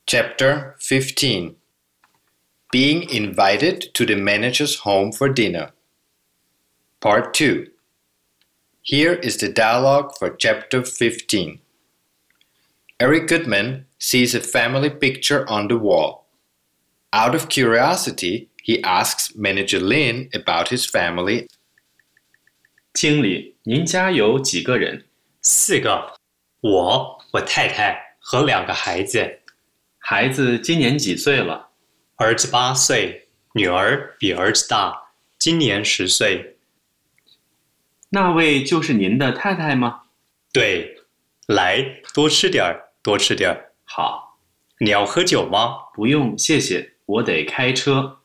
Chapter 15 Being invited to the manager's home for dinner. Part 2. Here is the dialogue for Chapter 15. Eric Goodman sees a family picture on the wall. Out of curiosity, he asks Manager Lin about his family. 经理，您家有几个人 ？4个，我太太和2个孩子。 孩子今年几岁了？ 儿子8岁，女儿比儿子大，今年10岁。 那位就是您的太太吗？ 对，来，多吃点儿，多吃点儿。 好。 你要喝酒吗？ 不用，谢谢，我得开车。